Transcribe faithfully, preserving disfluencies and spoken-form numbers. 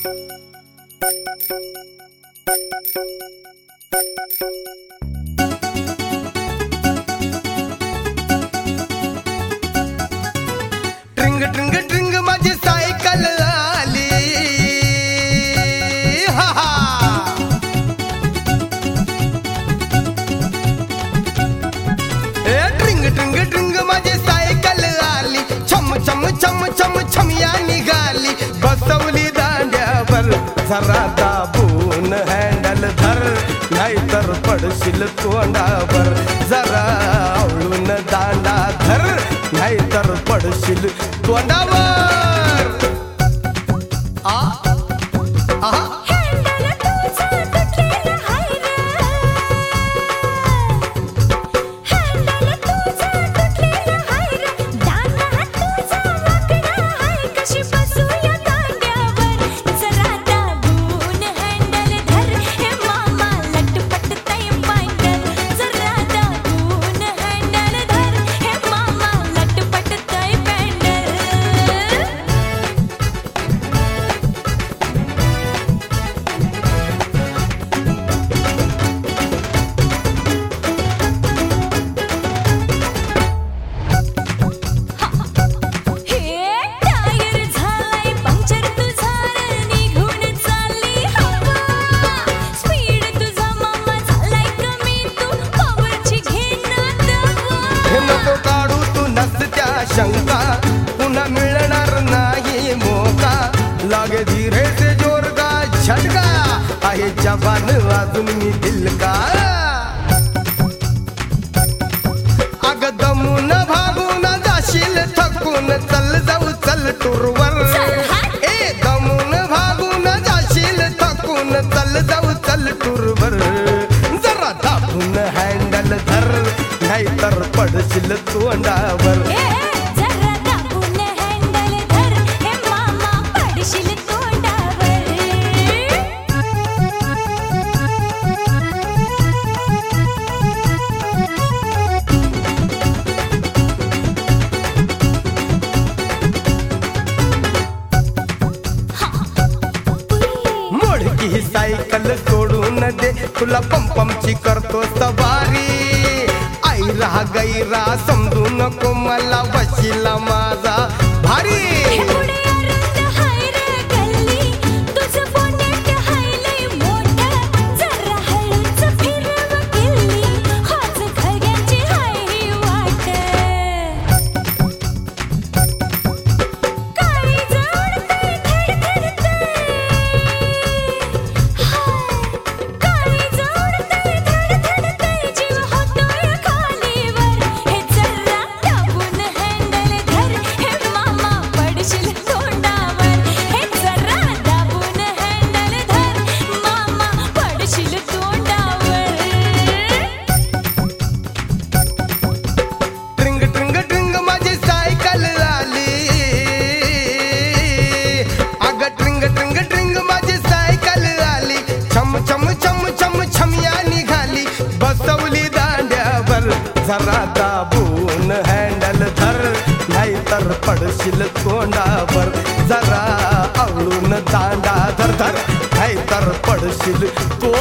ट्रिंग ट्रिंग ट्रिंग माझी सायकल आली, हा हा ए ट्रिंग ट्रिंग ट्रिंग माझी सायकल आली, छम छम छम छम छमिया निघाली, बसवली दांड्यावर जरा दाबून हँडल धर, नाहीतर पडशील तोंडावर, जरा आवळून दांडा धर, नाहीतर पडशील तोंडावर. आ आहा नको काढू तू नसत्या शंका, पुन्हा मिळणार नाही मोका, लागे धीरे से जोर का झटका, आहे जवान अजून मी दिल का. अग दमून भागून जाशील थकून, चल जाऊ चल टूरवर, ए दमून भागून जाशील थकून, चल जाऊ चल टूरवर, जरा दाबून हँडल धर, नाहीतर पडशील तोंडावर. जरा दाबून हँडल धर, हे मामा पडशील तोंडावर. मोडकी ही सायकल सोडून दे, तुला पंपमची करतो सवारी, आई राहा गैरा समजू नको मला, बशीला माझा भारी. जरा दाबून हँडल धर, नाहीतर पडशील तोंडावर, जरा आवळून दांडा धर धर, नाहीतर पडशील तोंडावर.